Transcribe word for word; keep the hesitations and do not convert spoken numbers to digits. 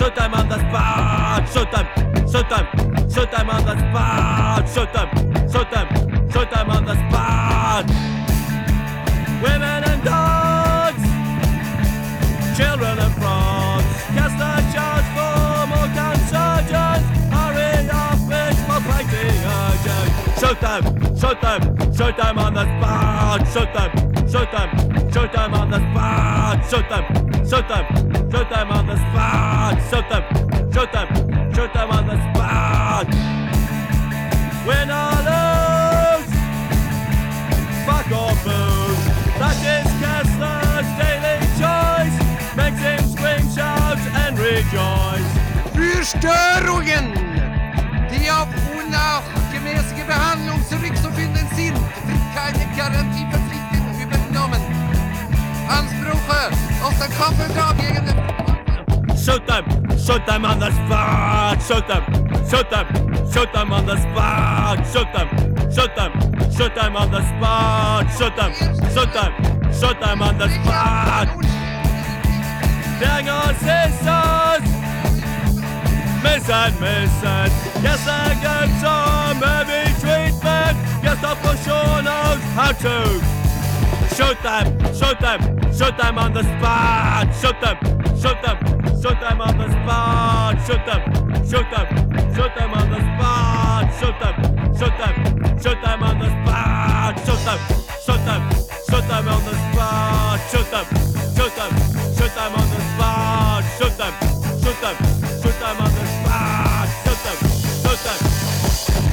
shoot them on the spot, shoot them, shoot them, shoot them on the spot, shoot them, shoot them, shoot them on the spot. Women and dogs, children and frogs, cast a charge for more consurgents, hurry up, it's for fighting urgent. Shoot them, shoot them, shoot them on the spot, shoot them, shoot them, shoot them on the spot, shoot them, shoot them, shoot them on the spot, shoot them, shoot them, shoot them on the spot. Win or lose, fuck or booze, that is Kessler's daily choice, makes him scream, shout and rejoice. Förstörungen! Die auf unnachgemäßige Behandlung zurückzufinden sind, wird keine Garantie verpflichtend übernommen. Ansprüche aus der Kampfvertrag gegen den... Shoot them, shoot them on the spot, shoot them, shoot them, shoot them on the spot, shoot them, shoot them, shoot them on the spot, shoot them, shoot them, shoot them on the spot. Dang sisters, miss and miss it, yes I get some heavy treatment, yes the for sure knows how to. Shoot them, shoot them, shoot them on the spot, shoot them, shoot them, shoot them on the spot, shoot them, shoot them, shoot them on the spot, shoot them, shoot them, shoot them on the spot, shoot them, shoot them, shoot them on the spot, shoot them, shoot them, shoot them on the spot, shoot them, shoot them, shoot them on the spot, shoot them, shoot them.